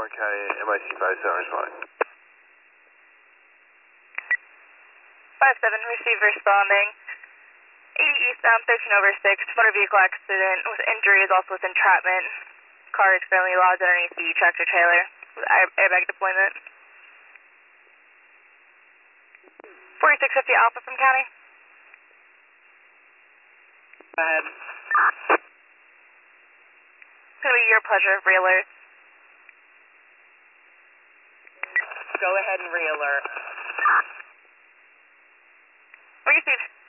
Okay, MIC 57 responding. 57, receive responding. 80 eastbound, 13 over 6, motor vehicle accident with injury is also with entrapment. Car is currently lodged underneath the tractor trailer with airbag deployment. 4650 Alpha from County. Go ahead. It's going to be your pleasure, re-alert. Go ahead and re-alert. Received.